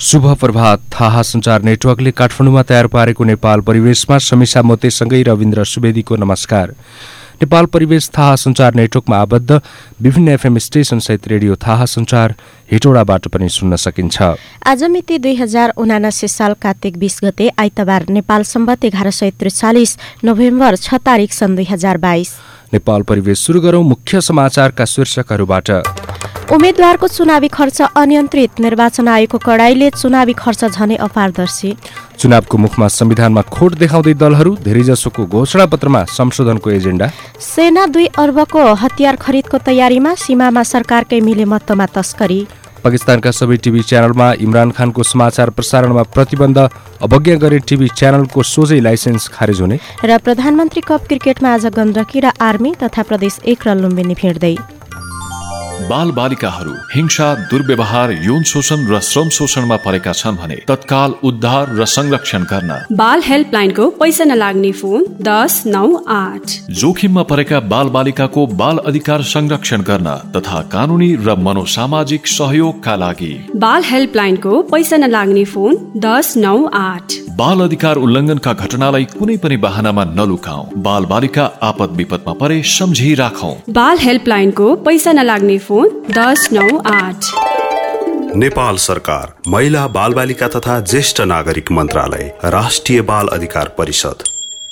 शुभ प्रभात। थाहा सञ्चार नेटवर्कले काठमाडौँमा तयार पारेको नेपाल परिवेशमा समीक्षा मोतेसँगै रविन्द्र सुवेदीको नमस्कार। नेपाल परिवेश थाहा सञ्चार नेटवर्कमा आबद्ध विभिन्न एफएम स्टेशनसहित रेडियो थाहा सञ्चार हेटौडाबाट पनि सुन्न सकिन्छ। आज मिति 2079 साल कार्तिक 20 गते आइतबार नेपाल सम्वत 1143 नोभेम्बर 6 तारिक सन् 2022। नेपाल परिवेश सुरु गरौं मुख्य समाचारका शीर्षकहरूबाट। उम्मेद्वारको चुनावी खर्च अनियन्त्रित, निर्वाचन आयोगको कडाइले चुनावी खर्च झनै अपारदर्शी। चुनावको मुखमा संविधानमा खोट देखाउँदै दलहरू, धेरैजसोको घोषणापत्रमा संशोधनको एजेन्डा। सेना 2 अर्बको हतियार खरिदको तयारीमा, सीमामा सरकारकै मिलेमत्तमा तस्करी। पाकिस्तानका सबै टिभी च्यानलमा इमरान खानको समाचार प्रसारणमा प्रतिबन्ध, अवज्ञा गरे टिभी च्यानलको सोझै लाइसेन्स खारेज हुने। र प्रधानमन्त्री कप क्रिकेटमा आज गण्डकी र आर्मी तथा प्रदेश 1 र लुम्बिनी भिड्दै। बाल बालिकाहरू हिंसा, दुर्व्यवहार, यौन शोषण र श्रम शोषणमा परेका छन् भने तत्काल उद्धार र संरक्षण गर्न बाल हेल्पलाइनको पैसा नलाग्ने फोन 1098। जोखिममा परेका बाल बालिकाको बाल अधिकार संरक्षण गर्न तथा कानूनी र मनोसामाजिक सहयोगका लागि बाल हेल्पलाइनको पैसा नलाग्ने फोन 1098। बाल अधिकार उल्लङ्घनका घटनालाई कुनै पनि बहानामा नलुकाऊ। बाल बालिका आपद विपदमा परे सम्झिराखौं। बाल हेल्पलाइनको पैसा नलाग्ने फोन 1098। नेपाल सरकार, महिला, बाल बालिका तथा ज्येष्ठ नागरिक मन्त्रालय, राष्ट्रिय बाल अधिकार परिषद।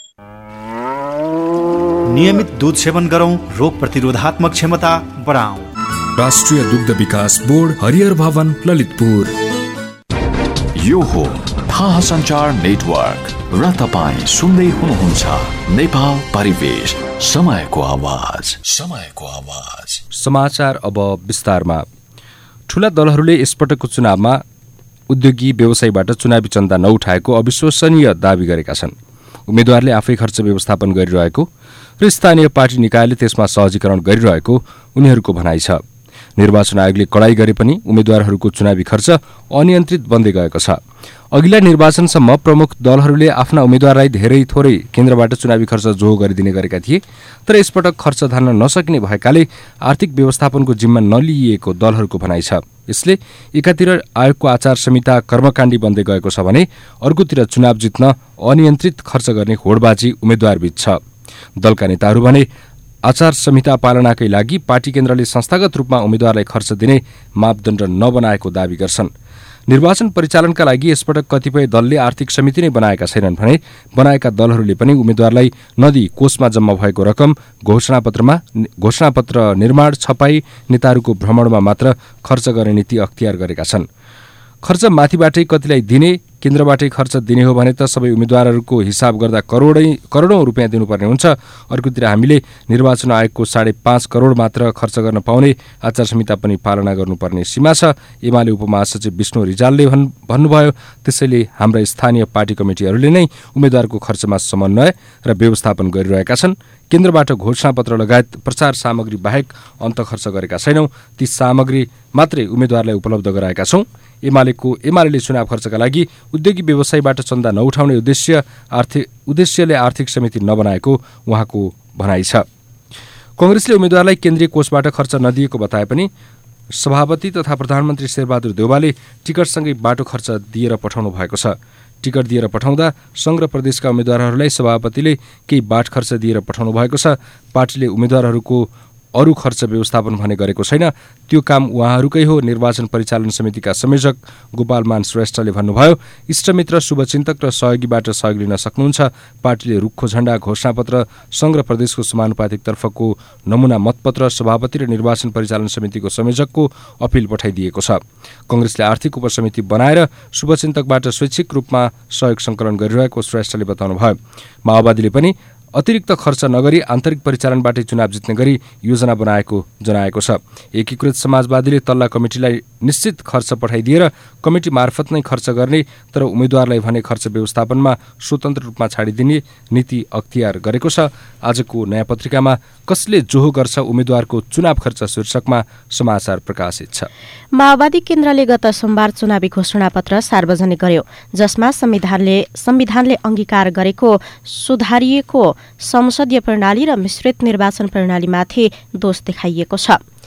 नियमित दूध सेवन गरौं, रोग प्रतिरोधात्मक क्षमता बढाऊ। राष्ट्रिय दुग्ध विकास बोर्ड, हरिहर भवन, ललितपुर। यो हो थाहा सञ्चार नेटवर्क र तपाईँ सुन्दै हुनुहुन्छ नेपाल परिवेश, समयको आवाज। समाचार अब विस्तारमा। ठूला दलहरूले यसपटकको चुनावमा उद्योगी व्यवसायीबाट चुनावी चन्दा नउठाएको अविश्वसनीय दावी गरेका छन्। उम्मेद्वारले आफै खर्च व्यवस्थापन गरिरहेको र स्थानीय पार्टी निकायले त्यसमा सहजीकरण गरिरहेको उनीहरूको भनाइ छ। निर्वाचन आयोगले कडाई गरे पनि उम्मेद्वारहरूको चुनावी खर्च अनियन्त्रित बन्दै गएको छ। अघिल्ला निर्वाचनसम्म प्रमुख दलहरूले आफ्ना उम्मेद्वारलाई धेरै थोरै केन्द्रबाट चुनावी खर्च जोहो गरिदिने गरेका थिए, तर यसपटक खर्च धान्न नसकिने भएकाले आर्थिक व्यवस्थापनको जिम्मा नलिएको दलहरूको भनाइ छ। यसले एकातिर आयोगको आचार संहिता कर्मकाण्डी बन्दै गएको छ भने अर्कोतिर चुनाव जित्न अनियन्त्रित खर्च गर्ने होडबाजी उम्मेद्वारबीच छ। दलका नेताहरू भने आचार संहिता पालनाकै लागि पार्टी केन्द्रले संस्थागत रूपमा उम्मेद्वारलाई खर्च दिने मापदण्ड नबनाएको दावी गर्छन्। निर्वाचन परिचालनका लागि यसपटक कतिपय दलले आर्थिक समिति नै बनाएका छैनन् भने बनाएका दलहरूले पनि उम्मेद्वारलाई नदी कोषमा जम्मा भएको रकम घोषणापत्र निर्माण, छपाई, नेताहरूको भ्रमणमा मात्र खर्च गर्ने नीति अख्तियार गरेका छन्। खर्च माथिबाटै कतिलाई दिने, केन्द्रबाटै खर्च दिने हो भने त सबै उम्मेद्वारहरूको हिसाब गर्दा करोडौं रुपियाँ दिनुपर्ने हुन्छ। अर्कोतिर हामीले निर्वाचन आयोगको 5.5 करोड मात्र खर्च गर्न पाउने आचार संहिता पनि पालना गर्नुपर्ने सीमा छ। एमाले उपमहासचिव विष्णु रिजालले भन्नुभयो, त्यसैले हाम्रा स्थानीय पार्टी कमिटीहरूले नै उम्मेद्वारको खर्चमा समन्वय र व्यवस्थापन गरिरहेका छन्। केन्द्रबाट घोषणापत्र लगायत प्रचार सामग्री बाहेक अन्त खर्च गरेका छैनौं। ती सामग्री मात्रै उम्मेद्वारलाई उपलब्ध गराएका छौं। एमाले चुनाव खर्चका लागि उद्योगी व्यवसायीबाट चन्दा नउठाउने उद्देश्यले आर्थिक समिति नबनाएको उहाँको भनाइ छ। कांग्रेसले उम्मेद्वारलाई केन्द्रीय कोषबाट खर्च नदिएको बताए पनि सभापति तथा प्रधानमन्त्री शेरबहादुर देउवाले टिकटसँगै बाटो खर्च दिएर पठाउनु भएको छ। टिकट दिएर पठाउँदा संघ र प्रदेशका उम्मेद्वारहरूलाई सभापतिले केही बाट खर्च दिएर पठाउनु भएको छ। पार्टीले उम्मेद्वारहरूको अरू खर्च व्यवस्थापन भने गरेको छैन, त्यो काम उहाँहरूकै हो। निर्वाचन परिचालन समितिका संयोजक गोपालमान श्रेष्ठले भन्नुभयो, इष्टमित्र, शुभचिन्तक र सहयोगीबाट सहयोग लिन सक्नुहुन्छ। पार्टीले रुखो झण्डा, घोषणापत्र, संघ र प्रदेशको समानुपातिक तर्फको नमुना मतपत्र सभापति र निर्वाचन परिचालन समितिको संयोजकको अपिल पठाइदिएको छ। कांग्रेसले आर्थिक उपसमिति बनाएर शुभचिन्तकबाट स्वैच्छिक रूपमा सहयोग सङ्कलन गरिरहेको श्रेष्ठले बताउनुभयो। माओवादीले पनि अतिरिक्त खर्च नगरी आन्तरिक परिचालनबाटै चुनाव जित्ने गरी योजना बनाएको जनाएको छ। एकीकृत समाजवादीले तल्ला कमिटीलाई निश्चित खर्च पठाइदिएर कमिटी मार्फत नै खर्च गर्ने, तर उम्मेद्वारलाई भने खर्च व्यवस्थापनमा स्वतन्त्र रूपमा छाडिदिने नीति अख्तियार गरेको छ। आजको नयाँ पत्रिकामा कसले जोहो गर्छ उम्मेद्वारको चुनाव खर्च शीर्षकमा समाचार प्रकाशित छ। माओवादी केन्द्रले गत सोमबार चुनावी घोषणापत्र सार्वजनिक गर्यो, जसमा संविधानले अंगीकार गरेको सुधारिएको संसदीय प्रणाली र मिश्रित निर्वाचन प्रणालीमाथि दोष देखाइएको छ।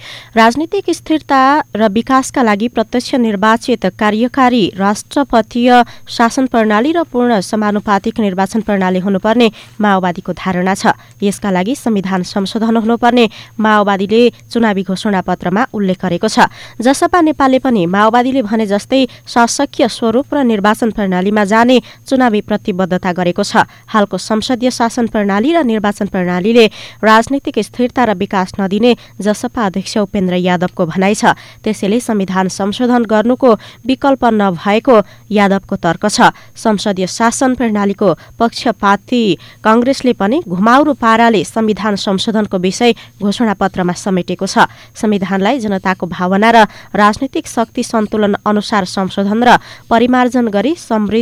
राजनीतिक स्थिरता र विकासका लागि प्रत्यक्ष निर्वाचित कार्यकारी राष्ट्रपतीय शासन प्रणाली र पूर्ण समानुपातिक निर्वाचन प्रणाली हुनुपर्ने माओवादीको धारणा छ। यसका लागि संविधान संशोधन हुनुपर्ने माओवादीले चुनावी घोषणापत्रमा उल्लेख गरेको छ। जसपा नेपालले पनि माओवादीले भने जस्तै शासकीय स्वरूप र निर्वाचन प्रणालीमा जाने चुनावी प्रतिबद्धता गरेको छ। हालको संसदीय शासन प्रणाली र निर्वाचन प्रणालीले राजनीतिक स्थिरता र विकास नदिने जसपा अध्यक्ष उपेन्द्र यादवको भनाइ छ। त्यसैले संविधान संशोधन गर्नुको विकल्प नभएको यादवको तर्क छ। संसदीय शासन प्रणालीको पक्षपाती कांग्रेसले पनि घुमाउरो पाराले संविधान संशोधनको विषय घोषणापत्रमा समेटेको छ। संविधानलाई जनताको भावना र राजनीतिक शक्ति सन्तुलन अनुसार संशोधन र परिमार्जन गरी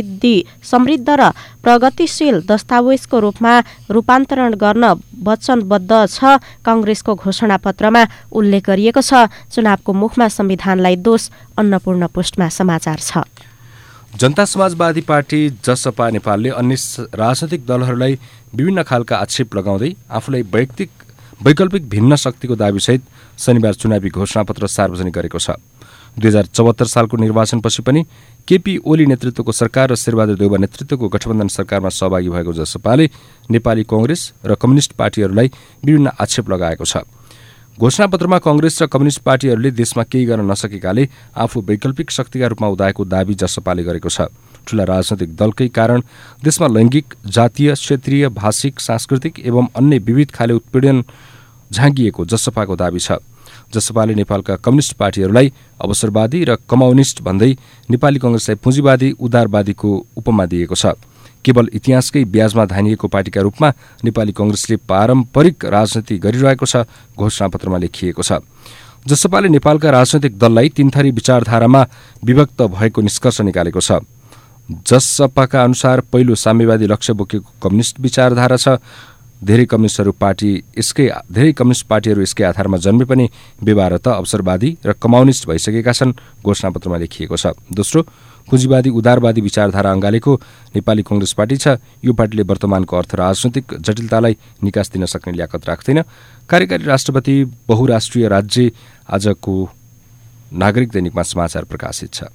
समृद्ध र प्रगतिशील दस्तावेजको रूपमा रूपान्तरण गर्न वचनबद्ध छ। कांग्रेसको घोषणापत्रमा उल्लेख गरिएको छ। चुनावको मुखमा संविधानलाई दोष। अन्नपूर्ण पोस्टमा समाचार छ। जनता समाजवादी पार्टी जसपा नेपालले अन्य राजनैतिक दलहरूलाई विभिन्न खालका आक्षेप लगाउँदै आफूलाई वैकल्पिक भिन्न शक्तिको दाबीसहित शनिबार चुनावी घोषणापत्र सार्वजनिक गरेको छ। 2074 सालको निर्वाचनपछि पनि केपी ओली नेतृत्वको सरकार र शेरबहादुर देउवा नेतृत्वको गठबन्धन सरकारमा सहभागी भएको जसपाले नेपाली कांग्रेस र कम्युनिस्ट पार्टीहरूलाई विभिन्न आक्षेप लगाएको छ। घोषणापत्रमा कांग्रेस र कम्युनिस्ट पार्टीहरूले देशमा केही गर्न नसकेकाले आफू वैकल्पिक शक्तिका रूपमा उदाएको दाबी जसपाले गरेको छ। ठूला राजनैतिक दलकै कारण देशमा लैङ्गिक, जातीय, क्षेत्रीय, भाषिक, सांस्कृतिक एवं अन्य विविध खाले उत्पीडन झाँगिएको जसपाको दाबी छ। जसपाले नेपालका कम्युनिस्ट पार्टीहरूलाई अवसरवादी र कम्युनिस्ट भन्दै नेपाली कांग्रेसलाई पुँजीवादी उदारवादीको उपमा दिएको छ। केवल इतिहासकै ब्याजमा धानिएको पार्टीका रूपमा नेपाली कांग्रेसले पारम्परिक राजनीति गरिरहेको छ घोषणापत्रमा लेखिएको छ। जसपाले नेपालका राजनैतिक दललाई तीनथरी विचारधारामा विभक्त भएको निष्कर्ष निकालेको छ। जसपाका अनुसार पहिलो साम्यवादी लक्ष्य बोकेको कम्युनिस्ट विचारधारा छ। धेरै कम्युनिस्ट पार्टीहरू यसकै आधारमा जन्मे पनि बेवारत अवसरवादी र कम्युनिस्ट भइसकेका छन् घोषणापत्रमा लेखिएको छ। दोस्रो, पुँजीवादी उदारवादी विचारधारा अँगालेको नेपाली कांग्रेस पार्टी छ। यो पार्टीले वर्तमानको अर्थ राजनैतिक जटिलतालाई निकास दिन सक्ने ल्याकत राख्दैन। कार्यकारी राष्ट्रपति बहुराष्ट्रिय राज्य आजको नागरिक दैनिकमा समाचार प्रकाशित छ।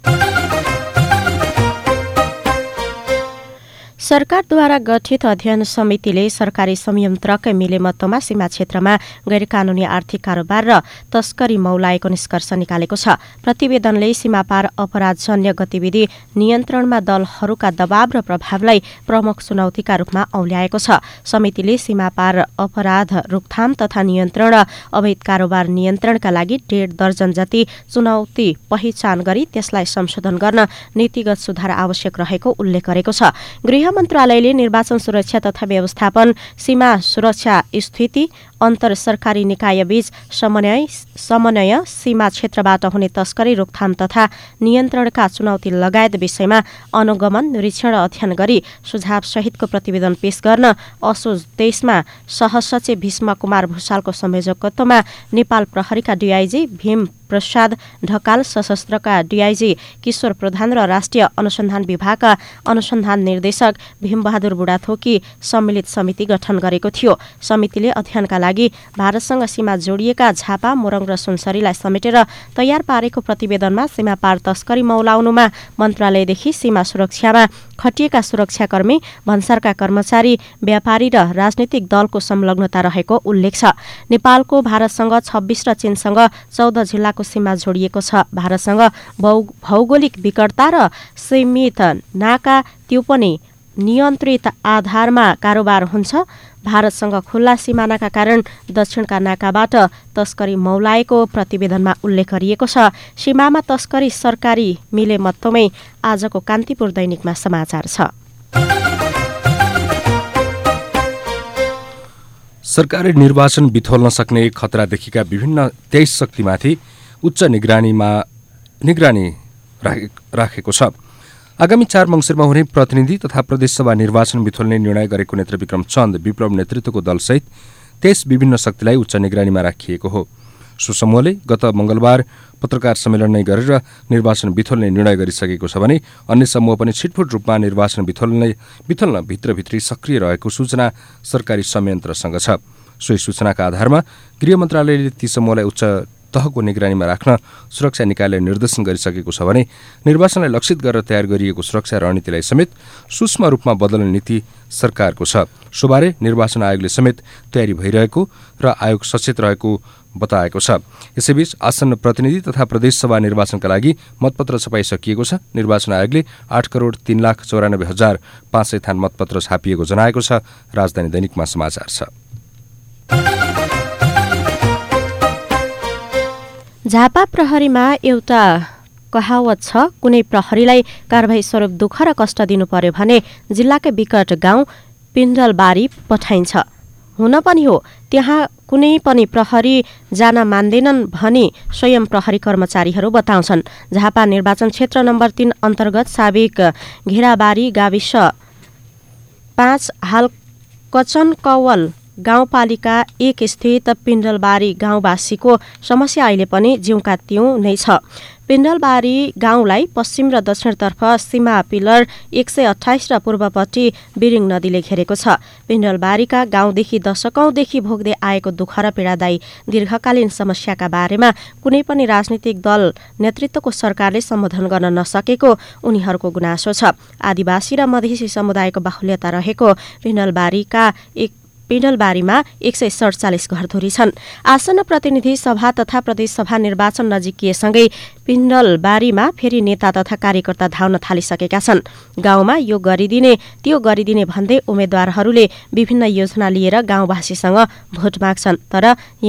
सरकारद्वारा गठित अध्ययन समितिले सरकारी संयन्त्रकै मिलेमत्तमा सीमा क्षेत्रमा गैरकानूनी आर्थिक कारोबार र तस्करी मौलाएको निष्कर्ष निकालेको छ। प्रतिवेदनले सीमापार अपराधजन्य गतिविधि नियन्त्रणमा दलहरूका दबाव र प्रभावलाई प्रमुख चुनौतीका रूपमा औल्याएको छ। समितिले सीमापार अपराध रोकथाम तथा नियन्त्रण र अवैध कारोबार नियन्त्रणका लागि 1.5 दर्जन जति चुनौती पहिचान गरी त्यसलाई संशोधन गर्न नीतिगत सुधार आवश्यक रहेको उल्लेख गरेको छ। गृह मन्त्रालयले निर्वाचन सुरक्षा तथा व्यवस्थापन, सीमा सुरक्षा स्थिति, अन्तर सरकारी निकायबीच समन्वय, सीमा क्षेत्रबाट हुने तस्करी रोकथाम तथा नियन्त्रणका चुनौती लगायत विषयमा अनुगमन, निरीक्षण र अध्ययन गरी सुझाव सहितको प्रतिवेदन पेश गर्न असोज 23मा सहसचिव भीष्म कुमार भूषालको संयोजकत्वमा नेपाल प्रहरीका डीआईजी भीम प्रसाद ढकाल, सशस्त्रका डीआईजी किशोर प्रधान र राष्ट्रिय अनुसन्धान विभागका अनुसन्धान निर्देशक भीमबहादुर बुढाथोकी सम्मिलित समिति गठन गरेको थियो। समितिले अध्ययनका लागि भारतसँग सीमा जोडिएका झापा, मोरङ र सुनसरीलाई समेटेर तयार पारेको प्रतिवेदनमा सीमापार तस्करी मौलाउनुमा मन्त्रालयदेखि सीमा सुरक्षामा खटिएका सुरक्षाकर्मी, भन्सारका कर्मचारी, व्यापारी र राजनीतिक दलको संलग्नता रहेको उल्लेख छ। नेपालको भारतसँग 26 र चीनसँग 14 जिल्लाको सीमा जोडिएको छ। भारतसँग भौगोलिक विकटता र सीमित नाका, त्यो पनि नियन्त्रित आधारमा कारोबार हुन्छ। भारतसँग खुल्ला सिमानाका कारण दक्षिणका नाकाबाट तस्करी मौलाएको प्रतिवेदनमा उल्लेख गरिएको छ। सीमामा तस्करी सरकारी मिलेमत्तमै आजको कान्तिपुर दैनिकमा समाचार छ। सरकारी निर्वाचन बिथोल्न सक्ने खतरा देखिएका विभिन्न 23 शक्तिमाथि उच्च निगरानी राखेको छ। आगामी 4 मङ्सिरमा हुने प्रतिनिधि तथा प्रदेशसभा निर्वाचन बिथोल्ने निर्णय गरेको नेत्र विक्रम चन्द विप्लव नेतृत्वको दलसहित 23 विभिन्न शक्तिलाई उच्च निगरानीमा राखिएको हो। सो समूहले गत मंगलबार पत्रकार सम्मेलन नै गरेर निर्वाचन बिथोल्ने निर्णय गरिसकेको छ भने अन्य समूह पनि छिटफुट रूपमा निर्वाचन बिथोल्न भित्रभित्री सक्रिय रहेको सूचना सरकारी संयन्त्रसँग छ। सोही सूचनाका आधारमा गृह मन्त्रालयले ती समूहलाई उच्च तहको निगरानीमा राख्न सुरक्षा निकायले निर्देशन गरिसकेको छ भने निर्वाचनलाई लक्षित गरेर तयार गरिएको सुरक्षा रणनीतिलाई समेत सूक्ष्म रूपमा बदल्ने नीति सरकारको छ। सोबारे निर्वाचन आयोगले समेत तयारी भइरहेको र आयोग सचेत रहेको बताएको छ। यसैबीच आसन्न प्रतिनिधि तथा प्रदेशसभा निर्वाचनका लागि मतपत्र छपाई सकिएको छ। निर्वाचन आयोगले 8,93,94,500 थान मतपत्र छापिएको जनाएको छ। राजधानी दैनिकमा समाचार छ। झापा प्रहरीमा एउटा कहावत छ, कुनै प्रहरीलाई कारबाही स्वरूप दुःख र कष्ट दिनु पर्यो भने जिल्लाकै विकट गाउँ पिण्डलबारी पठाइन्छ। हुन पनि हो, त्यहाँ कुनै पनि प्रहरी जान मान्दैनन् भनी स्वयं प्रहरी कर्मचारीहरू बताउँछन्। झापा निर्वाचन क्षेत्र नम्बर 3 अन्तर्गत साबिक घेराबारी गाविस 5 हाल कचनकवल गाउँपालिका 1 स्थित पिण्डलबारी गाउँवासीको समस्या अहिले पनि जिउका तिउँ नै छ। पिण्डलबारी गाउँलाई पश्चिम र दक्षिणतर्फ सीमा पिलर 128 र पूर्वपट्टि बिरिङ नदीले घेरेको छ। पिण्डलबारीका गाउँदेखि दशकौंदेखि भोग्दै आएको दुःख र पीडादायी दीर्घकालीन समस्याका बारेमा कुनै पनि राजनीतिक दल नेतृत्वको सरकारले सम्बोधन गर्न नसकेको उनीहरूको गुनासो छ। आदिवासी र मधेसी समुदायको बाहुल्यता रहेको पिण्डलबारीमा 147 घरधुरी छन्। आसन्न प्रतिनिधि सभा तथा प्रदेशसभा निर्वाचन नजिकिएसँगै पिण्डलबारीमा फेरि नेता तथा कार्यकर्ता धाउन थालिसकेका छन्। गाउँमा यो गरिदिने त्यो गरिदिने भन्दै उम्मेद्वारहरूले विभिन्न योजना लिएर गाउँवासीसँग भोट माग्छन्। तर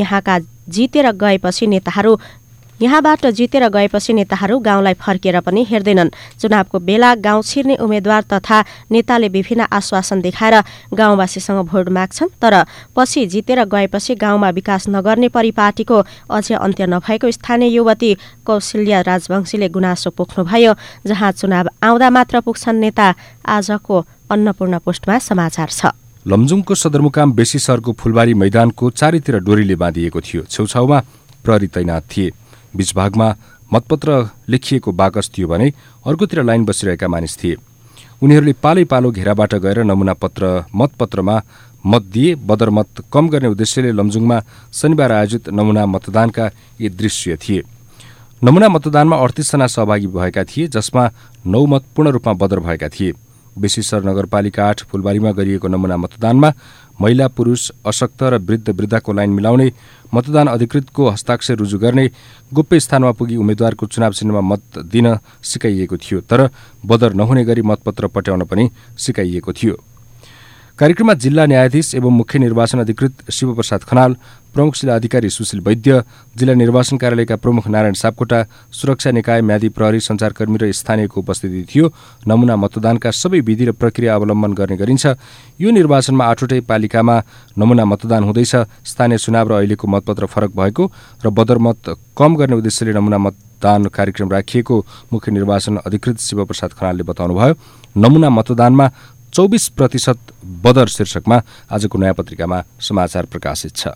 यहाँबाट जितेर गएपछि नेताहरू गाउँलाई फर्केर पनि हेर्दैनन्। चुनावको बेला गाउँ छिर्ने उम्मेद्वार तथा नेताले विभिन्न आश्वासन देखाएर गाउँवासीसँग भोट माग्छन्। तर पछि जितेर गएपछि गाउँमा विकास नगर्ने परिपाटीको अझै अन्त्य नभएको स्थानीय युवती कौशल्या राजवंशीले गुनासो पोख्नुभयो। जहाँ चुनाव आउँदा मात्र पुग्छन् नेता, आजको अन्नपूर्ण पोस्टमा समाचार छ। लमजुङको सदरमुकाम बेसी सहरको फुलबारी मैदानको चारैतिर डोरीले बाँधिएको थियो। छेउछाउमा प्रहरी तैनात थिए। बीचभागमा मतपत्र लेखिएको बाकस थियो भने अर्कोतिर लाइन बसिरहेका मानिस थिए। उनीहरूले पालै पालो घेराबाट गएर मतपत्रमा मत दिए। बदरमत कम गर्ने उद्देश्यले लमजुङमा शनिबार आयोजित नमुना मतदानका यी दृश्य थिए। नमुना मतदानमा 38 जना सहभागी भएका थिए, जसमा 9 मत पूर्ण रूपमा बदर भएका थिए। बेसीसर नगरपालिका 8 फुलबारीमा गरिएको नमुना मतदानमा महिला, पुरुष, अशक्त र वृद्ध-वृद्धाको लाइन मिलाउने, मतदान अधिकृतको हस्ताक्षर रुजु गर्ने, गोप्य स्थानमा पुगी उम्मेद्वारको चुनाव चिन्हमा मत दिन सिकाइएको थियो। तर बदर नहुने गरी मतपत्र पट्याउन पनि सिकाइएको थियो। कार्यक्रममा जिल्ला न्यायाधीश एवं मुख्य निर्वाचन अधिकृत शिवप्रसाद खनाल, प्रमुख जिल्ला अधिकारी सुशील वैद्य, जिल्ला निर्वाचन कार्यालयका प्रमुख नारायण सापकोटा, सुरक्षा निकाय, म्यादी प्रहरी, सञ्चारकर्मी र स्थानीयको उपस्थिति थियो। नमुना मतदानका सबै विधि र प्रक्रिया अवलम्बन गर्ने गरिन्छ। यो निर्वाचनमा 8वटै पालिकामा नमुना मतदान हुँदैछ। स्थानीय चुनाव र अहिलेको मतपत्र फरक भएको र बदरमत कम गर्ने उद्देश्यले नमुना मतदान कार्यक्रम राखिएको मुख्य निर्वाचन अधिकृत शिवप्रसाद खनालले बताउनुभयो। नमुना मतदानमा 24% बदर शीर्षकमा आजको नयाँ पत्रिकामा समाचार प्रकाशित छ।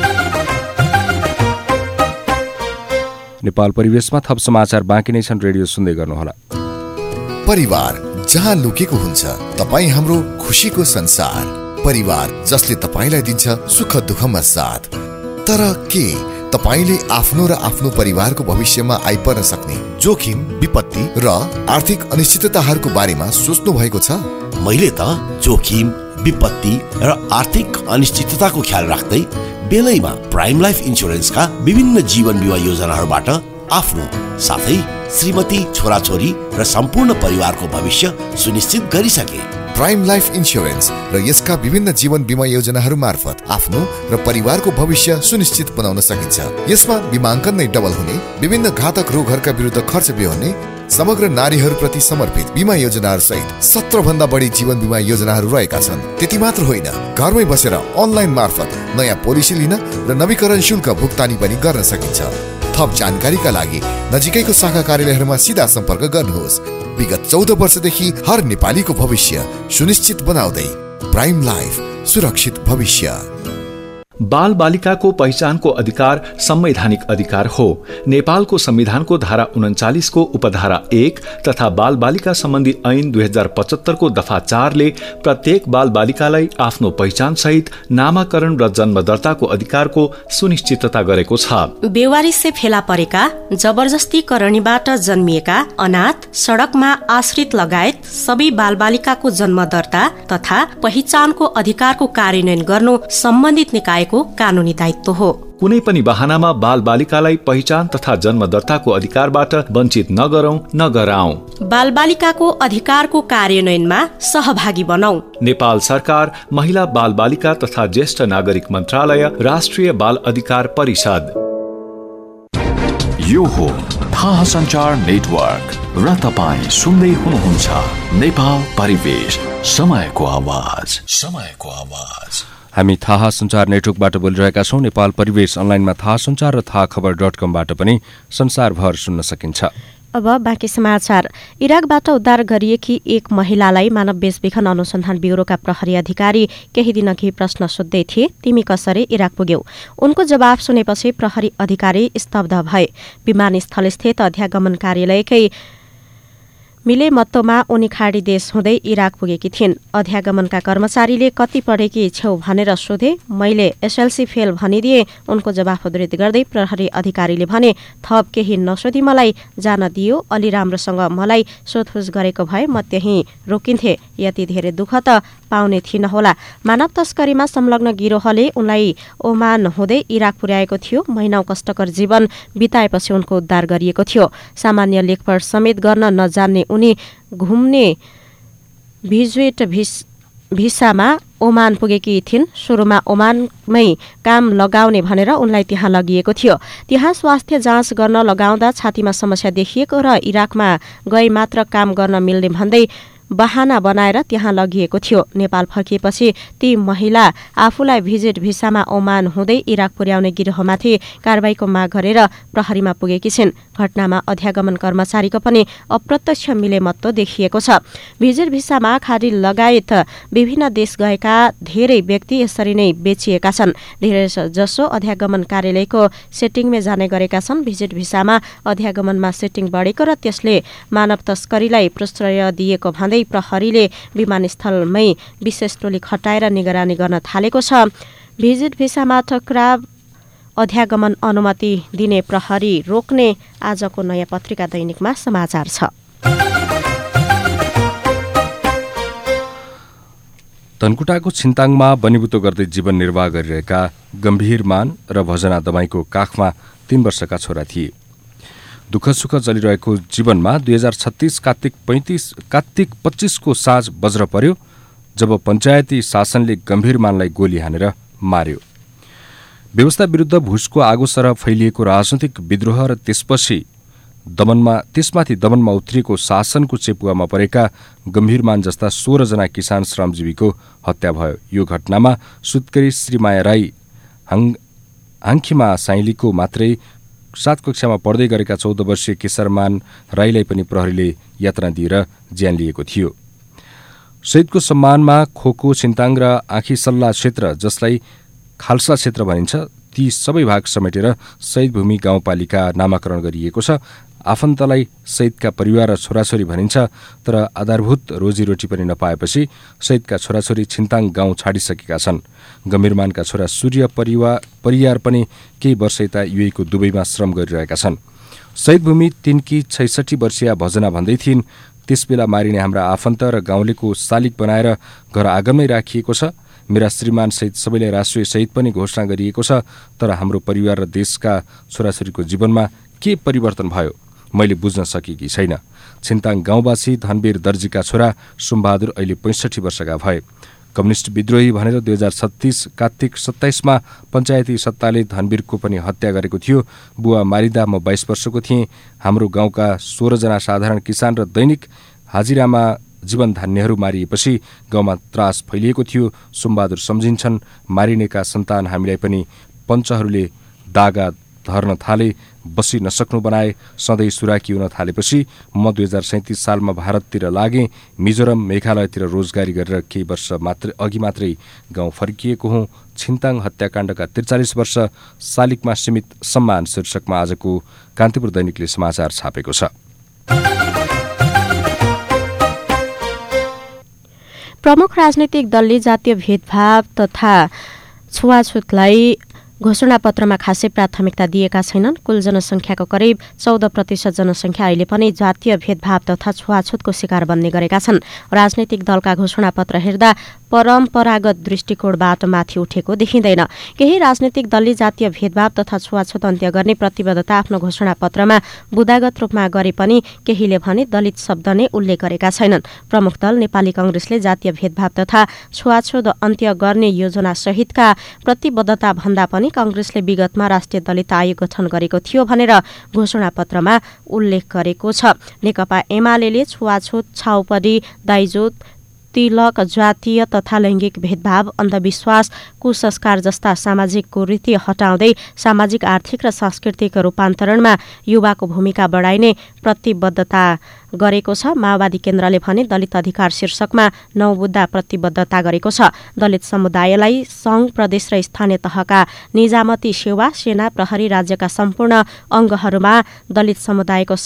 नेपाल परिवेशमा थप समाचार बाँकी नै छन्। रेडियो सुन्दै गर्नुहोला। परिवार जहाँ लुकेको हुन्छ तपाईँ हाम्रो खुशीको संसार। परिवार जसले तपाईलाई दिन्छ सुख दुःखमा साथ। तर के तपाईले आफ्नो र आफ्नो परिवारको भविष्यमा आइपर्न सक्ने जोखिम, विपत्ति र आर्थिक अनिश्चितताहरूको बारेमा सोच्नु भएको छ? मैले त जोखिम, विपत्ति र आर्थिक अनिश्चितताको ख्याल राख्दै बेलैमा प्राइम लाइफ इन्स्योरेन्सका विभिन्न जीवन बिमा योजनाहरूबाट आफ्नो साथै श्रीमती, छोराछोरी र सम्पूर्ण परिवारको भविष्य सुनिश्चित गरिसके। प्राइम लाइफ इन्स्योरेन्स र यसका विभिन्न जीवन बिमा योजनाहरू मार्फत आफ्नो र परिवारको भविष्य सुनिश्चित बनाउन सकिन्छ। यसमा बीमाङ्कन नै डबल हुने, विभिन्न घातक रोगहरूका विरुद्ध खर्च बेहोर्ने, समग्र नारीहरूप्रति समर्पित बिमा योजनाहरू सहित 17 भन्दा बढी जीवन बिमा योजनाहरू रहेका छन्। त्यति मात्र होइन, घरमै बसेर अनलाइन मार्फत नयाँ पोलिसी लिन र नवीकरण शुल्क भुक्तानी पनि गर्न सकिन्छ। थप जानकारीका लागि नजिकैको शाखा कार्यालयहरूमा सिधा सम्पर्क गर्नुहोस्। विगत 14 वर्षदेखि हर नेपालीको भविष्य सुनिश्चित बनाउँदै प्राइम लाइफ, सुरक्षित भविष्य। बाल बालिकाको पहिचानको अधिकार संवैधानिक अधिकार हो। नेपालको संविधानको धारा 39 को उपधारा 1 तथा बाल बालिका सम्बन्धी ऐन 2075 को दफा 4 ले प्रत्येक बाल बालिकालाई आफ्नो पहिचान सहित नामाकरण र जन्म दर्ताको अधिकारको सुनिश्चितता गरेको छ। बेवारिसे फेला परेका, जबरजस्तीकरणीबाट जन्मिएका, अनाथ, सड़कमा आश्रित लगायत सबै बाल बालिकाको जन्म दर्ता तथा पहिचानको अधिकारको कार्यान्वयन गर्नु सम्बन्धित निकाय को कानूनी दायित्व हो। कुनै पनि बहानामा बाल बालिकालाई पहिचान तथा जन्म दर्ताको अधिकारबाट वञ्चित नगरौं, नगराउँ। बाल बालिकाको अधिकारको कार्यान्वयनमा सहभागी बनाऊ। नेपाल सरकार, महिला बाल बालिका तथा ज्येष्ठ नागरिक मन्त्रालय, राष्ट्रिय बाल अधिकार परिषद। यो हो थाहा सञ्चार नेटवर्क र तपाईं सुन्दै हुनुहुन्छ नेपाल परिवेश, समयको आवाज, समयको आवाज। हामी थाहा सञ्चार नेटवर्कबाट बोलिरहेका छौं। नेपाल परिवेश अनलाइनमा थाहा सञ्चार र थाहाखबर.com बाट पनि संसारभर सुन्न सकिन्छ। अब बाँकी समाचार। इराकबाट उद्धार गरिएकी एक महिलालाई मानव बेचबिखन अनुसन्धान ब्युरोका प्रहरी अधिकारी केही दिनअघि प्रश्न सोध्दै थिए, तिमी कसरी इराक पुग्यौ? उनको जवाब सुनेपछि प्रहरी अधिकारी स्तब्ध भए। विमानस्थलस्थित अध्यागमन कार्यालयकै मिलेमत्तोमा उनी खाडी देश हुँदै इराक पुगेकी थिइन्। अध्यागमनका कर्मचारीले कति पढेकी छेउ भनेर सोधे। मैले एसएलसी फेल भनिदिए। उनको जवाफ उद्धृत गर्दै प्रहरी अधिकारीले भने, थप केही नसोधी मलाई जान दियो। अलि राम्रोसँग मलाई सोधपुछ गरेको भए म त्यहीँ रोकिन्थे। यति धेरै दुःख त पाउने थिइन होला। मानव तस्करीमा संलग्न गिरोहले उनलाई ओमान हुँदै इराक पुर्याएको थियो। महिनौ कष्टकर जीवन बिताएपछि उनको उद्धार गरिएको थियो। सामान्य लेखपढ समेत गर्न नजान्ने उनी घुम्ने भिजुएट भिसामा ओमान पुगेकी थिइन्। सुरुमा ओमानमै काम लगाउने भनेर उनलाई त्यहाँ लगिएको थियो। त्यहाँ स्वास्थ्य जाँच गर्न लगाउँदा छातीमा समस्या देखिएको र इराकमा गए मात्र काम गर्न मिल्ने भन्दै बहाना बनाएर त्यहाँ लगिएको थियो। नेपाल फर्किएपछि ती महिला आफूलाई भिजिट भिसामा ओमान हुँदै इराक पुर्याउने गिरोहमाथि कारबाहीको माग गरेर प्रहरीमा पुगेकी छिन्। घटनामा अध्यागमन कर्मचारीको पनि अप्रत्यक्ष मिलेमत्तो देखिएको छ। भिजिट भिसामा खाडी लगायत विभिन्न देश गएका धेरै व्यक्ति यसरी नै बेचिएका छन्। धेरै जसो अध्यागमन कार्यालयको सेटिङमै जाने गरेका छन्। भिजिट भिसामा अध्यागमनमा सेटिङ बढेको र त्यसले मानव तस्करीलाई प्रश्रय दिएको भन्दै प्रहरीले विमानस्थलमै विशेष टोली खटाएर निगरानी गर्न थालेको छ। भिजिट भिसामा टक्राव, अध्यागमन अनुमति दिने प्रहरी रोक्ने आजको नयाँ पत्रिका दैनिकमा समाचार छ। धनकुटाको छिन्ताङमा बनिबुतो गर्दै जीवन निर्वाह गरिरहेका गम्भीरमान र भजना दमाईको काखमा 3 वर्षका छोरा थिए। दुःख सुख चलिरहेको जीवनमा 2036 कार्तिक 25 को साँझ बज्र पर्यो जब पञ्चायती शासनले गम्भीरमानलाई गोली हानेर मार्यो। व्यवस्था विरुद्ध भुसको आगो सरह फैलिएको राजनैतिक विद्रोह र त्यसमाथि दमनमा उत्रिएको शासनको चेपुवामा परेका गम्भीरमान जस्ता 16 जना किसान श्रमजीवीको हत्या भयो। यो घटनामा सुत्केरी श्रीमाया राई हाङखिमा साइलीको मात्रै 7 कक्षामा पढ्दै गरेका 14 वर्षीय केशरमान राईलाई पनि प्रहरीले यातना दिएर ज्यान लिएको थियो। शहीदको सम्मानमा खोको, छिन्ताङ र आँखीसल्ला क्षेत्र, जसलाई खालसा क्षेत्र भनिन्छ, ती सबै भाग समेटेर शहीद भूमि गाउँपालिका नामाकरण गरिएको छ। आफन्तलाई शहीदका परिवार र छोराछोरी भनिन्छ, तर आधारभूत रोजीरोटी पनि नपाएपछि शहीदका छोराछोरी छिन्ताङ गाउँ छाडिसकेका छन्। गम्भीरमानका छोरा सूर्य परियार पनि केही वर्ष यता युएको दुबईमा श्रम गरिरहेका छन्। शहीद भूमि 3 की 66 वर्षीय भजना भन्दै थिइन्, त्यसबेला मारिने हाम्रा आफन्त र गाउँलेको शालिग बनाएर घर आँगनमै राखिएको छ। मेरा श्रीमान सहित सबैलाई राष्ट्रिय शहीद पनि घोषणा गरिएको छ, तर हाम्रो परिवार र देशका छोराछोरीको जीवनमा के परिवर्तन भयो मैले बुझ्न सकेकी छैन। छिन्ताङ गाउँवासी धनवीर दर्जीका छोरा सुमबहादुर अहिले 65 वर्षका भए। कम्युनिस्ट विद्रोही भनेर 2036 कार्तिक 27 मा पञ्चायती सत्ताले धनवीरको पनि हत्या गरेको थियो। बुवा मारिदा म 22 वर्षको थिएँ। हाम्रो गाउँका 16 जना साधारण किसान र दैनिक हाजिरामा जीवन धान्यहरू मारिएपछि गाउँमा त्रास फैलिएको थियो। सुमबहादुर सम्झिन्छन्, मारिनेका सन्तान हामीलाई पनि पञ्चहरूले दागा धर्न थाले, बसी नसक्नु बनाए, सधैँ सुराकी हुन थालेपछि म 2037 सालमा भारततिर लागेँ। मिजोरम, मेघालयतिर रोजगारी गरेर केही वर्ष अघि मात्रै गाउँ फर्किएको हुँ। छिन्ताङ हत्याकाण्डका 43 वर्ष शालिगमा सीमित सम्मान शीर्षकमा आजको कान्तिपुर दैनिकले समाचार छापेको छ। प्रमुख राजनैतिक दलले जातीय भेदभाव तथा छुवाछुतलाई घोषणापत्रमा खासै प्राथमिकता दिएका छैनन्। कुल जनसङ्ख्याको करिब 14% जनसङ्ख्या अहिले पनि जातीय भेदभाव तथा छुवाछुतको शिकार बन्ने गरेका छन्। राजनैतिक दलका घोषणापत्र हेर्दा परम्परागत दृष्टिकोणबाट माथि उठेको देखिँदैन। केही राजनैतिक दलले जातीय भेदभाव तथा छुवाछुत अन्त्य गर्ने प्रतिबद्धता आफ्नो घोषणापत्रमा बुदागत रूपमा गरे पनि केहीले भने दलित शब्द नै उल्लेख गरेका छैनन्। प्रमुख दल नेपाली कांग्रेसले जातीय भेदभाव तथा छुवाछुत अन्त्य गर्ने योजना सहितका प्रतिबद्धता भन्दा पनि कांग्रेसले विगतमा राष्ट्रिय दलित आयोग गठन गरेको थियो भनेर घोषणापत्रमा उल्लेख गरेको छ। नेकपा एमाले छुवाछुत, छाउपडी, दाइजोत, तिलक, जातीय तथा लैङ्गिक भेदभाव, अन्धविश्वास, कुसंस्कार जस्ता सामाजिक कुरीति हटाउँदै सामाजिक, आर्थिक र सांस्कृतिक रूपान्तरणमा युवाको भूमिका बढाइने प्रतिबद्धता गरेको छ। माओवादी केन्द्रले भने दलित अधिकार शीर्षकमा 9 बुँदा प्रतिबद्धता गरेको छ। दलित समुदायलाई सङ्घ, प्रदेश र स्थानीय तहका निजामती सेवा, सेना, प्रहरी, राज्यका सम्पूर्ण अङ्गहरूमा दलित समुदायको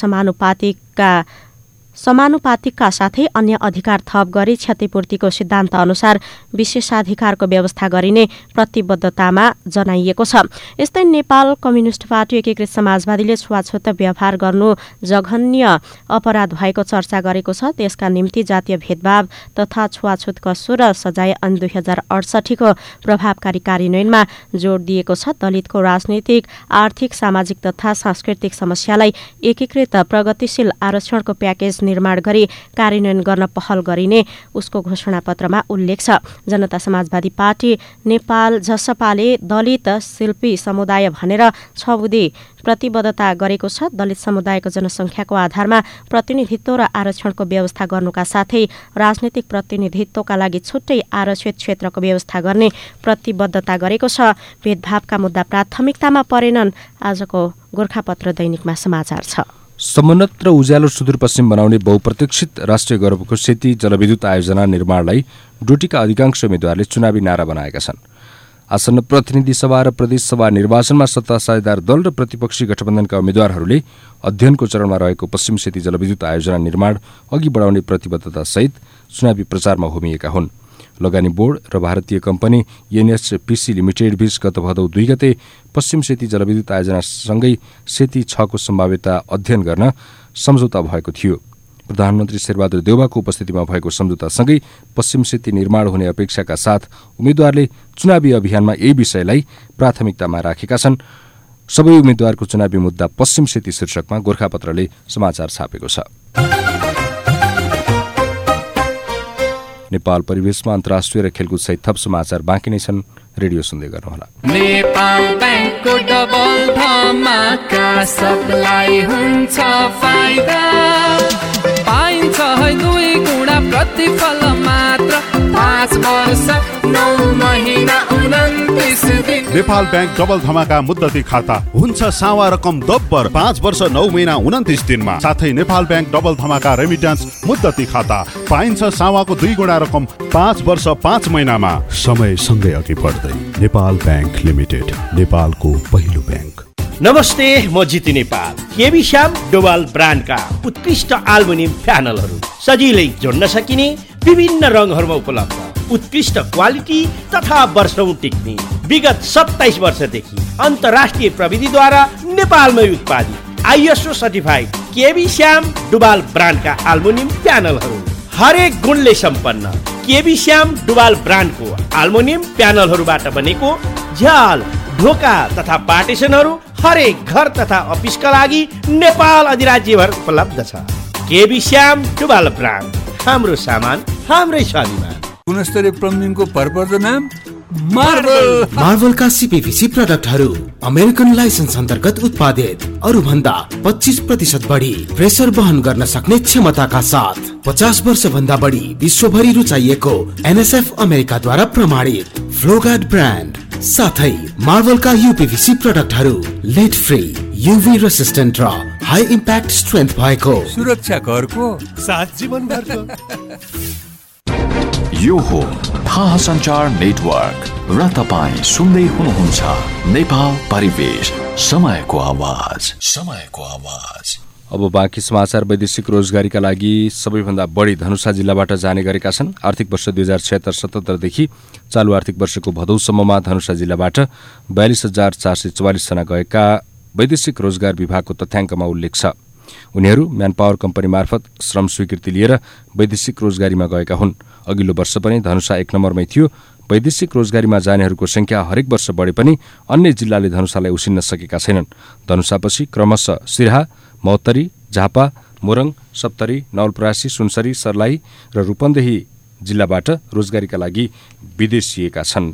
समानुपातिकका साथै अन्य अधिकार थप गरी क्षतिपूर्तिको सिद्धान्त अनुसार विशेषाधिकारको व्यवस्था गरिने प्रतिबद्धतामा जनाइएको छ। यस्तै नेपाल कम्युनिस्ट पार्टी एकीकृत समाजवादीले छुवाछुत व्यवहार गर्नु जघन्य अपराध भएको चर्चा गरेको छ। त्यसका निम्ति जातीय भेदभाव तथा छुवाछुत कसुर र सजाय ऐन 2068 को प्रभावकारी कार्यान्वयनमा जोड दिएको छ। दलितको राजनैतिक, आर्थिक, सामाजिक तथा सांस्कृतिक समस्यालाई एकीकृत प्रगतिशील आरक्षणको प्याकेज निर्माण गरी कार्यान्वयन गर्न पहल गरिने उसको घोषणापत्रमा उल्लेख छ। जनता समाजवादी पार्टी नेपाल जसपाले दलित शिल्पी समुदाय भनेर 6 बुँदे प्रतिबद्धता गरेको छ। दलित समुदायको जनसङ्ख्याको आधारमा प्रतिनिधित्व र आरक्षणको व्यवस्था गर्नुका साथै राजनैतिक प्रतिनिधित्वका लागि छुट्टै आरक्षित क्षेत्रको व्यवस्था गर्ने प्रतिबद्धता गरेको छ। भेदभावका मुद्दा प्राथमिकतामा परेनन्। आजको गोर्खापत्र दैनिकमा समाचार छ। समुन्नत र उज्यालो सुदूरपश्चिम बनाउने बहुप्रतीक्षित राष्ट्रिय गौरवको सेती जलविद्युत आयोजना निर्माणलाई डोटीका अधिकांश उम्मेद्वारले चुनावी नारा बनाएका छन्। आसन्न प्रतिनिधि सभा र प्रदेश सभा निर्वाचनमा सत्ता साझेदार दल र प्रतिपक्षी गठबन्धनका उम्मेद्वारहरूले अध्ययनको चरणमा रहेको पश्चिम सेती जलविद्युत आयोजना निर्माण अघि बढाउने प्रतिबद्धतासहित चुनावी प्रचारमा होमिएका हुन्। लगानी बोर्ड र भारतीय कम्पनी एनएचपीसी लिमिटेड बीच गत भदौ 2 गते पश्चिम सेती जलविद्युत आयोजनासँगै सेती 6 को सम्भाव्यता अध्ययन गर्न सम्झौता भएको थियो। प्रधानमन्त्री शेरबहादुर देउवाको उपस्थितिमा भएको सम्झौतासँगै पश्चिम सेती निर्माण हुने अपेक्षाका साथ उम्मेद्वारले चुनावी अभियानमा यही विषयलाई प्राथमिकतामा राखेका छन्। सबै उम्मेद्वारको चुनावी मुद्दा पश्चिम सेती शीर्षकमा गोर्खापत्रले समाचार छापेको छ। नेपाल परिवेशमा अन्तर्राष्ट्रिय र खेलकुद सहित थप समाचार बाँकी नै छन्। रेडियो सुन्दै गर्नुहोला। नेपाल बैंकको डबल धमाका, सबलाई हुन्छ फाइदा, पाइन्छ है 2 गुणा प्रतिफल मात्र, 5 वर्ष 9 महिना 29 दिन। नेपाल बैंक डबल धमाका मुद्दती खाता हुन्छ सावा रकम दोब्बर 5 वर्ष 9 महिना 29 दिनमा। साथै नेपाल बैंक डबल धमाका रेमिट्यान्स मुद्दती खाता पाइन्छ सावाको 2 गुणा रकम 5 वर्ष 5 महिनामा। समय सँगै अघि बढ्दै नेपाल बैंक लिमिटेड, नेपालको पहिलो बैंक। नमस्ते, म जिती नेपाल। केबी श्याम डोवाल ब्रान्डका उत्कृष्ट एल्युमिनियम प्यानलहरू सजिलै जोड्न सकिने, विभिन्न रङहरूमा उपलब्ध, उत्कृष्ट क्वालिटी तथा वर्षौं टिक्ने, विगत 27 वर्षदेखि अन्तर्राष्ट्रिय प्रविधिद्वारा नेपालमै उत्पादित ISO certified KB Shyam Duwal ब्रान्डका एल्युमिनियम प्यानलहरू हरेक गुणले सम्पन्न केबी श्याम डुवाल ब्रान्डको एल्युमिनियम प्यानलहरूबाट बनेको झ्याल, ढोका तथा पार्टिसनहरू हरेक घर तथा अफिसका लागि नेपाल अधिराज्यभर उपलब्ध छ। केबी श्याम डुवाल ब्रान्ड, हाम्रो सामान हाम्रै स्वाभिमान। गुणस्तरीय प्लम्बिङको भरपर्दो नाम मार्वलका सीपीवीसी प्रोडक्टहरू अमेरिकन लाइसेन्स अन्तर्गत उत्पादित, अरू भन्दा 25% बढी प्रेसर वहन गर्न सक्ने क्षमताका साथ 50 वर्ष भन्दा बढी विश्वभरि रुचाइएको एनएसएफ अमेरिकाद्वारा प्रमाणित फ्लोगार्ड ब्रान्ड साथै मार्वलका यूपीवीसी प्रोडक्टहरू लेड फ्री, यूभी रेसिस्टेन्ट र हाई इम्प्याक्ट स्ट्रेन्थ भएको, सुरक्षा घरको साथ जीवनभरको। यो हो थाहा सञ्चार नेटवर्क र तपाईँ सुन्दै हुनुहुन्छ नेपाल परिवेश, समयको आवाज। अब बाँकी समाचार। वैदेशिक रोजगारीका लागि सबैभन्दा बढी धनुषा जिल्लाबाट जाने गरेका छन्। आर्थिक वर्ष 2076-77 देखि चालु आर्थिक वर्षको भदौसम्ममा धनुषा जिल्लाबाट 42,444 जना गएका वैदेशिक रोजगार विभागको तथ्याङ्कमा उल्लेख छ। उनीहरू म्यानपावर कम्पनी मार्फत श्रम स्वीकृति लिएर वैदेशिक रोजगारीमा गएका हुन्। अघिल्लो वर्ष पनि धनुषा 1 नम्बरमै थियो। वैदेशिक रोजगारीमा जानेहरूको संख्या हरेक वर्ष बढे पनि अन्य जिल्लाले धनुषालाई उसिन्न सकेका छैनन्। धनुषापछि क्रमशः सिराहा, महोत्तरी, झापा, मोरङ, सप्तरी, नवलपरासी, सुनसरी, सर्लाही र रूपन्देही जिल्लाबाट रोजगारीका लागि विदेशिएका छन्।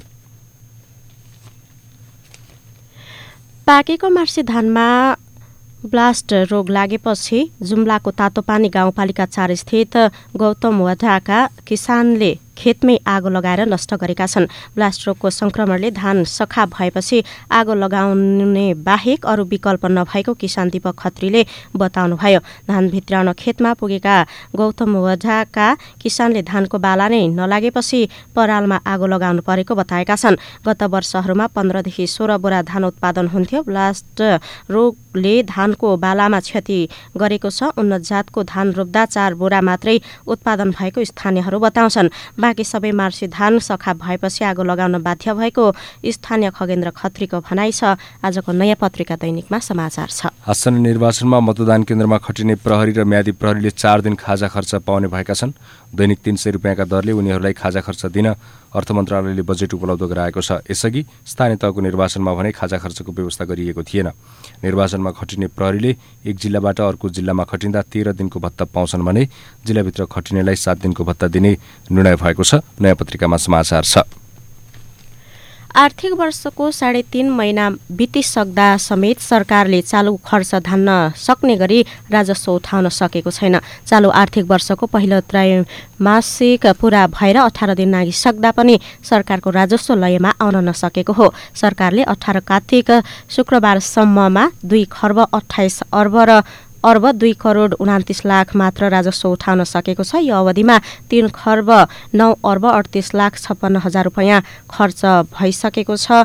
पाकेको मार्सी धानमा ब्लास्ट रोग लागेपछि जुम्लाको तातोपानी गाउँपालिका 4 स्थित गौतम वधाका किसानले खेतमै आगो लगाएर नष्ट गरेका छन्। ब्लास्ट रोगको संक्रमणले धान सखा भएपछि आगो लगाउने बाहेक अरू विकल्प नभएको किसान दीपक खत्रीले बताउनुभयो। धान भित्राउन खेतमा पुगेका गौतम वधाका किसानले धानको बाला नै नलागेपछि परालमा आगो लगाउनु परेको बताएका छन्। गत वर्षहरूमा 15 देखि 16 बोरा धान उत्पादन हुन्थ्यो। ब्लास्ट रोगले धानको बालामा क्षति गरेको छ। उन्नत जातको धान रोप्दा 4 बोरा मात्रै उत्पादन भएको स्थानीयहरू बताउँछन्। बाँकी सबै मार्सी धान सखा भएपछि आगो लगाउन बाध्य भएको स्थानीय खगेन्द्र खत्रीको भनाइ छ। आजको नयाँ पत्रिका दैनिकमा समाचार छ। आसन्न निर्वाचनमा मतदान केन्द्रमा खटिने प्रहरी र म्यादी प्रहरीले 4 दिन खाजा खर्च पाउने भएका छन्। दैनिक 300 रुपियाँका दरले उनीहरूलाई खाजा खर्च दिन अर्थ मन्त्रालयले बजेट उपलब्ध गराएको छ। यसअघि स्थानीय तहको निर्वाचनमा भने खाजा खर्चको व्यवस्था गरिएको थिएन। निर्वाचनमा खटिने प्रहरीले एक जिल्लाबाट अर्को जिल्लामा खटिँदा 13 दिनको भत्ता पाउँछन् भने जिल्लाभित्र खटिनेलाई 7 दिनको भत्ता दिने निर्णय भएको छ। नयाँ पत्रिकामा समाचार छ। आर्थिक वर्षको 3.5 महिना बितिसक्दा समेत सरकारले चालु खर्च धान्न सक्ने गरी राजस्व उठाउन सकेको छैन। चालु आर्थिक वर्षको पहिलो त्रैमासिक पूरा भएर 18 दिन नागिसक्दा पनि सरकारको राजस्व लयमा आउन नसकेको हो। सरकारले 18 कार्तिक शुक्रबारसम्ममा 2 खर्ब 28 अर्ब 2 करोड 29 लाख मात्र राजस्व उठाउन सकेको छ। यो अवधिमा 3 खर्ब 9 अर्ब 38 लाख 56 हजार रुपैयाँ खर्च भइसकेको छ।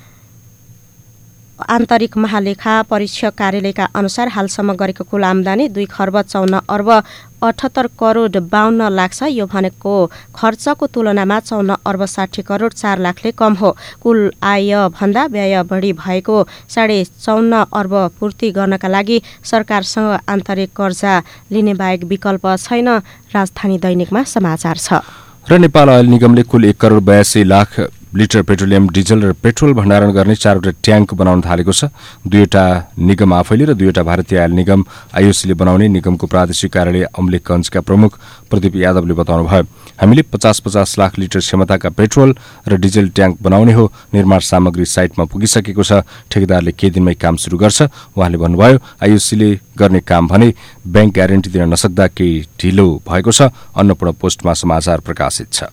आन्तरिक महालेखा परीक्षक कार्यालयका अनुसार हालसम्म गरेको कुल आम्दानी 2 खर्ब 54 अर्ब 78 करोड 52 लाख छ। यो भनेको खर्चको तुलनामा 54 अर्ब 60 करोड 4 लाखले कम हो। कुल आय भन्दा व्यय बढी भएको 54.5 अर्ब पूर्ति गर्नका लागि सरकारसँग आन्तरिक कर्जा लिने बाहेक विकल्प छैन। राजधानी दैनिकमा समाचार छ। र नेपाल अयल निगमले कुल 1 crore 82 lakh litre petroleum diesel र पेट्रोल भण्डारण गर्ने 4वटा ट्याङ्क बनाउन थालेको छ। 2वटा निगम आफैले र 2वटा भारतीय आयल निगम आइओसीले बनाउने निगमको प्रादेशिक कार्यालय अम्लेखगञ्जका प्रमुख प्रदीप यादवले बताउनुभयो। हामीले 50-50 लाख लिटर क्षमताका पेट्रोल र डिजल ट्याङ्क बनाउने हो। निर्माण सामग्री साइटमा पुगिसकेको छ। ठेकेदारले केही दिनमै काम सुरु गर्छ। उहाँले भन्नुभयो आइओसीले गर्ने काम भने ब्याङ्क ग्यारेन्टी दिन नसक्दा केही ढिलो भएको छ। अन्नपूर्ण पोस्टमा समाचार प्रकाशित छ।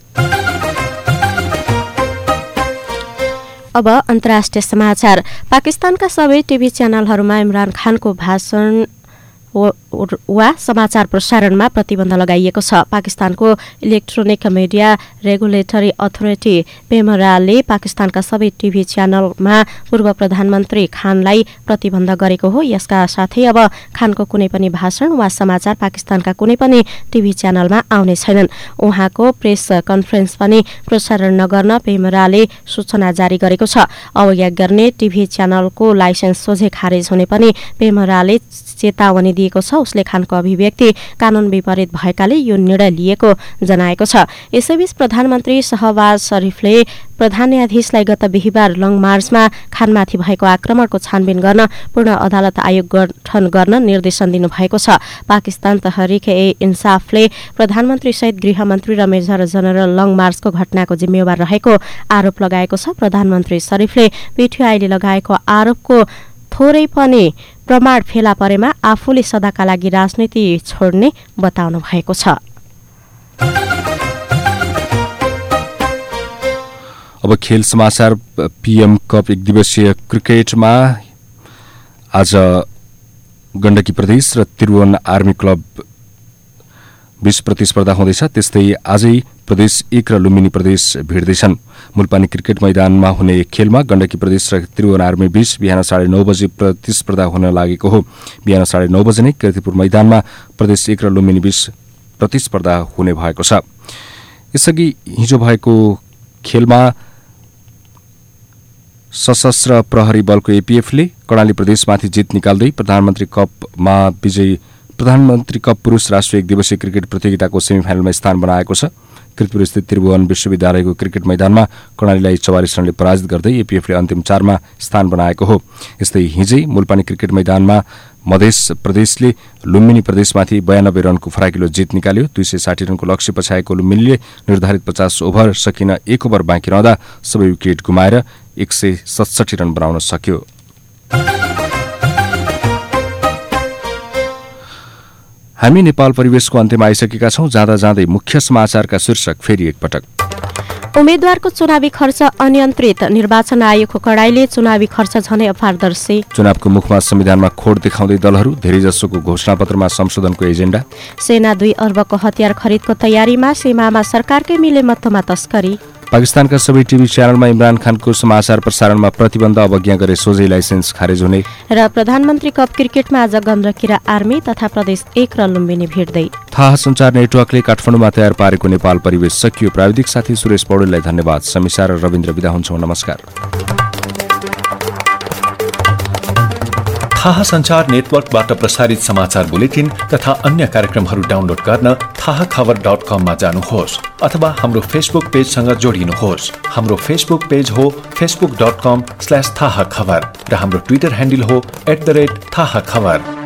अब अन्तर्राष्ट्रिय समाचार। पाकिस्तानका सबै टिभी च्यानलहरूमा इमरान खानको भाषण वा समाचार प्रसारणमा प्रतिबन्ध लगाइएको छ। पाकिस्तानको इलेक्ट्रोनिक मिडिया रेगुलेटरी अथोरिटी पेमराले पाकिस्तानका सबै टिभी च्यानलमा पूर्व प्रधानमन्त्री खानलाई प्रतिबन्ध गरेको हो। यसका साथै अब खानको कुनै पनि भाषण वा समाचार पाकिस्तानका कुनै पनि टिभी च्यानलमा आउने छैनन्। उहाँको प्रेस कन्फरेन्स पनि प्रसारण नगर्न पेमराले सूचना जारी गरेको छ। अवज्ञा गर्ने टिभी च्यानलको लाइसेन्स सोझै खारेज हुने पनि पेमराले चेतावनी दिएको छ। उसले खानको अभिव्यक्ति कानून विपरीत भएकाले यो निर्णय लिएको जनाएको छ। यसैबीच प्रधानमन्त्री शहबाज शरीफले प्रधान न्यायाधीशलाई गत बिहिबार लङ मार्चमा खानमाथि भएको आक्रमणको छानबिन गर्न पूर्ण अदालत आयोग गठन गर्न निर्देशन दिनुभएको छ। पाकिस्तान तहरिक ए इन्साफले प्रधानमन्त्रीसहित गृहमन्त्री र मेजर जनरल लङ मार्चको घटनाको जिम्मेवार रहेको आरोप लगाएको छ। प्रधानमन्त्री शरीफले पीटीआईले लगाएको आरोपको थोरै पनि प्रमाण फेला परेमा आफूले सदाका लागि राजनीति छोड्ने बताउनु भएको छ। अब खेल समाचार। पीएम कप 1 दिवसीय क्रिकेटमा आज गण्डकी प्रदेश र त्रिभुवन आर्मी क्लब बीच प्रतिस्पर्धा हुँदैछ। त्यस्तै आजै प्रदेश 1 र लुम्बिनी प्रदेश भिड्दैछन्। मुलपानी क्रिकेट मैदानमा हुने खेलमा गण्डकी प्रदेश र त्रिभुवन आर्मी बीच बिहान 9:30 बजे प्रतिस्पर्धा हुन लागेको हो। बिहान 9:30 बजे नै कीर्तिपुर मैदानमा प्रदेश 1 र लुम्बिनी बीच प्रतिस्पर्धा हुने भएको छ। यसअघि हिजो भएको खेलमा सशस्त्र प्रहरी बलको एपीएफले कर्णाली प्रदेशमाथि जित निकाल्दै प्रधानमन्त्री कप पुरुष राष्ट्रिय 1 दिवसीय क्रिकेट प्रतियोगिताको सेमिफाइनलमा स्थान बनाएको छ। कीर्तिपुर स्थित त्रिभुवन विश्वविद्यालयको क्रिकेट मैदानमा कर्णालीलाई 44 रनले पराजित गर्दै एपीएफले अन्तिम 4मा स्थान बनाएको हो। यस्तै हिजै मुलपानी क्रिकेट मैदानमा मध्य प्रदेशले लुम्बिनी प्रदेशमाथि 92 रनको फराकिलो जित निकाल्यो। 260 रनको लक्ष्य पछ्याएको लुम्बिनीले निर्धारित 50 ओभर सकिन 1 ओभर बाँकी रहँदा सबै विकेट गुमाएर 167 रन बनाउन सक्यो। हामी नेपाल परिवेशको अन्त्यमा आइसकेका छौं। जाँदा जाँदै मुख्य समाचारका शीर्षक फेरि एकपटक। उम्मेद्वारको चुनावी खर्च अनियन्त्रित, निर्वाचन आयोगको कडाइले चुनावी खर्च झनै अपारदर्शी। चुनावको मुखमा संविधानमा खोट देखाउँदै दलहरू, धेरैजसोको घोषणापत्रमा संशोधनको एजेन्डा। सेना 2 अर्बको हतियार खरिदको तयारीमा, सीमामा सरकारकै मिलेमत्तोमा तस्करी। पाकिस्तानका सबै टिभी च्यानलमा इमरान खानको समाचार प्रसारणमा प्रतिबन्ध, अवज्ञा गरे सोझै लाइसेन्स खारेज हुने। र प्रधानमन्त्री कप क्रिकेटमा आज गण्डकी र आर्मी तथा प्रदेश 1 र लुम्बिनी भिड्दै। थाहा सञ्चार नेटवर्कले काठमाडौँमा तयार पारेको नेपाल परिवेश सकियो। प्राविधिक साथी सुरेश पौडेललाई धन्यवाद। समीक्षा र रविन्द्र बिदा हुन्छौं। नमस्कार। थाहा सञ्चार नेटवर्कबाट प्रसारित समाचार बुलेटिन तथा अन्य कार्यक्रमहरू डाउनलोड गर्न थाहाखबर.com मा जानुहोस् अथवा हाम्रो फेसबुक पेजसँग जोडिनुहोस्। हाम्रो फेसबुक पेज हो facebook.com/थाहाखबर र हाम्रो ट्विटर ह्यान्डल हो @थाहाखबर।